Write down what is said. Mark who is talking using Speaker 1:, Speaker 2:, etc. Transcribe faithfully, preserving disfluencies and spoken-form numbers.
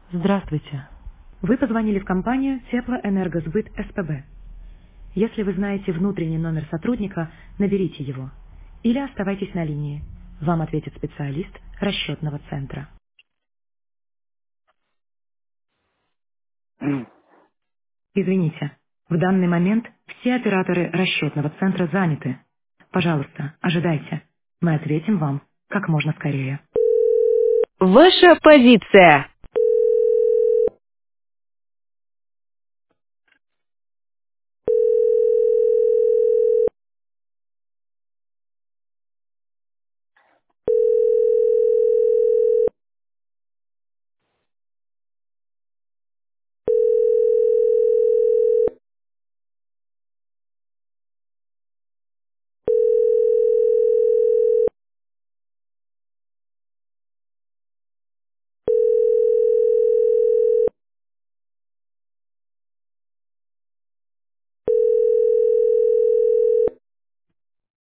Speaker 1: Здравствуйте. Вы позвонили в компанию Теплоэнергосбыт СПБ. Если вы знаете внутренний номер сотрудника, наберите его. Или оставайтесь на линии. Вам ответит специалист расчетного центра. Извините, в данный момент все операторы расчетного центра заняты. Пожалуйста, ожидайте. Мы ответим вам как можно скорее.
Speaker 2: Ваша позиция.